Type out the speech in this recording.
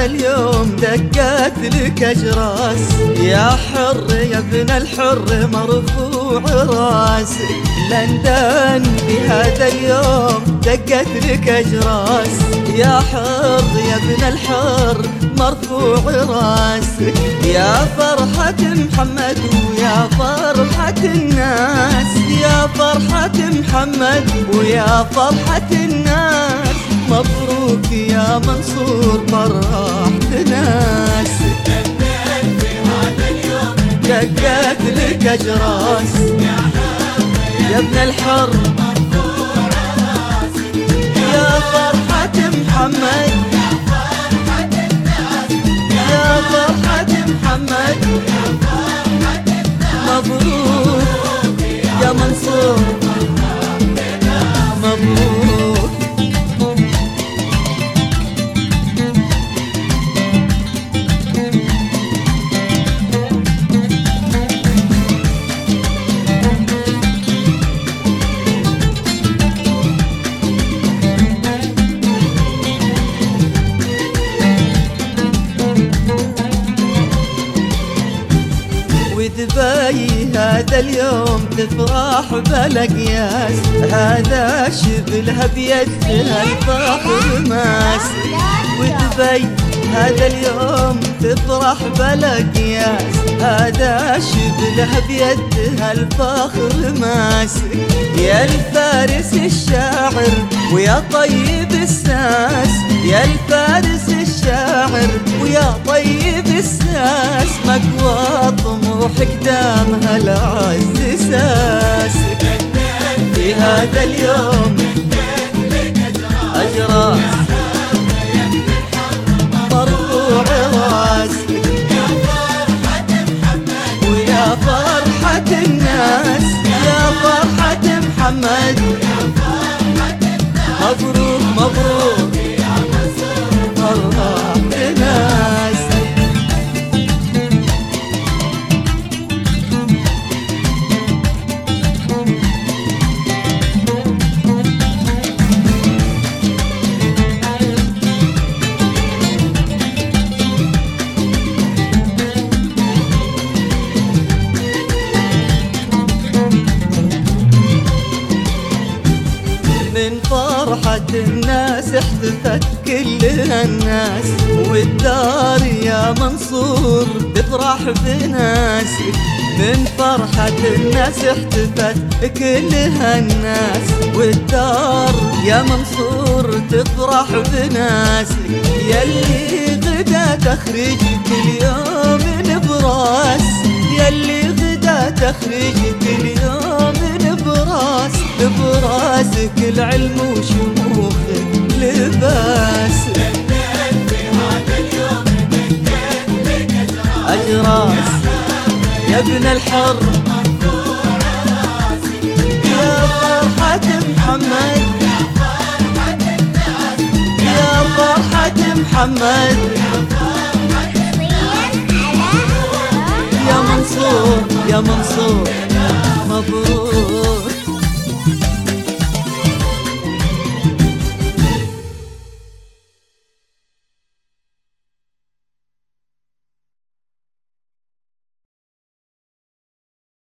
اليوم دقت لك أجراس، يا حر يا ابن الحر مرفوع راسك. لندن بهذا اليوم دقت لك أجراس، يا حر يا ابن الحر مرفوع راسك. يا فرحة محمد ويا فرحة الناس، يا فرحة محمد ويا فرحة الناس. مبروك يا منصور فرحت ناس. دقت لك أجراس يا ابن الحر، يا فرحة محمد، يا فرحة محمد. مبروك يا منصور مبروك. ودبي هذا اليوم تفرح بلا قياس، هذا شبلها بيدها الفخر ماس. ودبي هذا اليوم تفرح بلا قياس، هذا شبلها بيدها الفخر ماس. يا الفارس الشاعر ويا طيب الساس، يا الفارس الشاعر ويا طيب الساس. مقوى طموحك دام هالعز ساسك. في هذا اليوم أجراس مرفوع راسك، ويا فرحة الناس، يا فرحة محمد. مبروك مبروك فرحت ناس. من فرحة الناس احتفت كلها الناس، والدار يا منصور تفرح بناسك. من فرحة الناس احتفت كلها الناس، والدار يا منصور تفرح بناسك. يلي غدا تخرج كل يوم نبراس، يلي غدا تخرج كل يوم نبراس. براسك العلم وشموخك لباس. أجراس يا ابن الحر، يا فرحة محمد، يا فرحة محمد. يا منصور يا منصور